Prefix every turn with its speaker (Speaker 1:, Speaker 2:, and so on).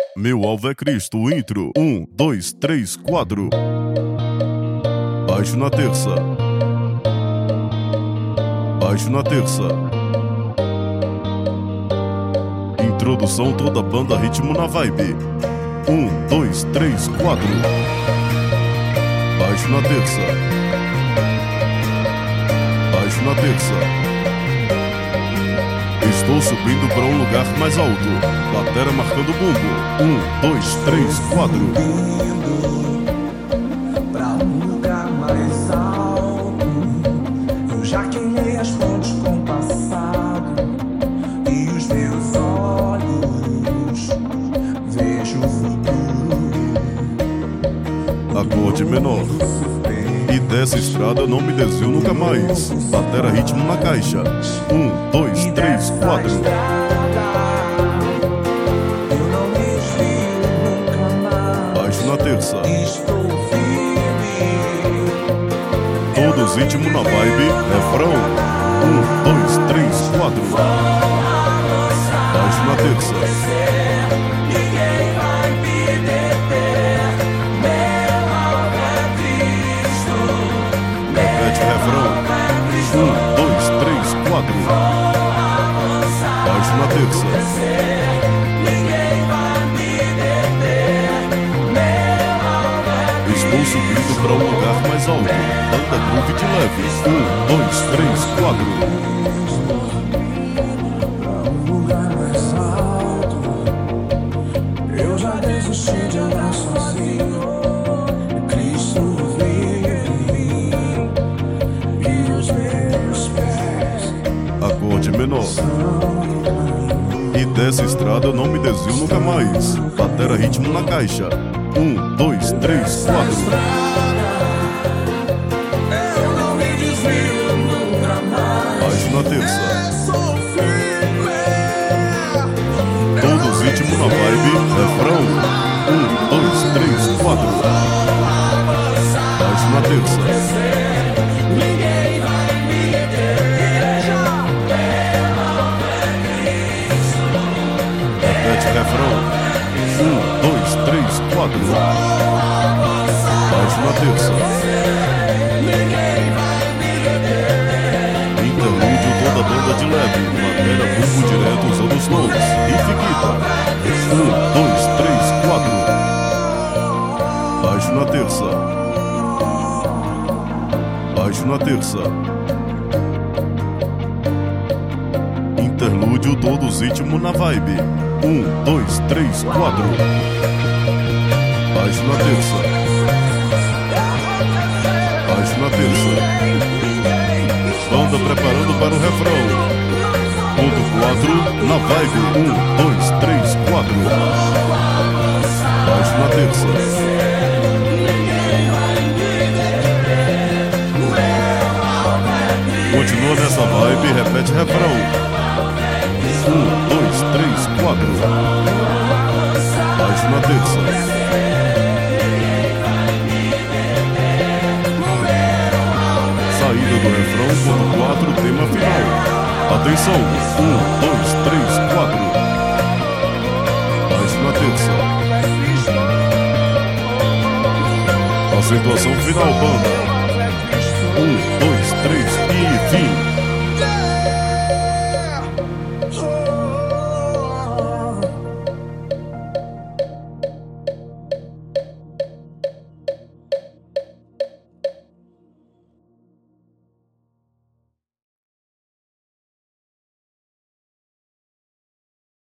Speaker 1: Meu alvo é Cristo, intro. 1, 2, 3, 4. Baixo na terça. Baixo na terça. Introdução, toda banda, ritmo na vibe. 1, 2, 3, 4. Baixo na terça. Baixo na terça. Estou subindo para um lugar mais alto. Batera marcando bumbo. 1, 2, 3, 4.
Speaker 2: Subindo pra um lugar mais alto. Eu já queimei as fontes com o passado. E os meus olhos vejo o futuro.
Speaker 1: Acorde menor. E dessa estrada eu não me desvio nunca mais. Batera ritmo na caixa. 1, 2, 3, 4.
Speaker 2: Eu não me desvio nunca mais.
Speaker 1: Baixo na terça.
Speaker 2: Estou firme.
Speaker 1: Todos ritmo na vibe. Refrão. 1, 2, 3, 4. Baixo na terça.
Speaker 2: Ninguém vai me deter. Meu alvo é Cristo.
Speaker 1: Repete refrão. 1, 2, 3, 4. Baixo na terça.
Speaker 2: Ninguém vai me deter. Meu alvo é
Speaker 1: Estou subindo para um lugar mais alto. Banda groove de leve. 1, 2, 3, 4.
Speaker 2: lugar mais alto. Eu já desisti de andar sozinho. Cristo vive em mim. E os meus pés
Speaker 1: Acorde menor. E dessa estrada eu não me desvio nunca mais. Batera ritmo na caixa. 1, 2, 3, 4.
Speaker 2: eu não me desvio nunca mais.
Speaker 1: Baixo na terça.
Speaker 2: Sou firme.
Speaker 1: Todos ritmo na vibe. Refrão. 1, 2, 3, 4. Baixo na terça.
Speaker 2: Ninguém vai me deter.
Speaker 1: Repete refrão. 1, 2, 3, 4. Baixo na terça. Interlúdio, toda banda de leve. Batera, bumbo direto usando os tons. Riff guitar. 1, 2, 3, 4. Baixo na terça. Baixo na terça. Interlúdio, todos ritmo na vibe. 1, 2, 3, 4. Baixo na terça. Baixo na terça. Banda preparando para o refrão. Ponto 4, na vibe. 1, 2, 3, 4. Baixo na terça. Continua nessa vibe, repete refrão. 1, 2, 3, 4. Baixo na terça. Saída do refrão, ponto 4, tema final. Atenção, 1, 2, 3, 4. Baixo na terça. Acentuação final, banda. 1, 2, 3 e fim.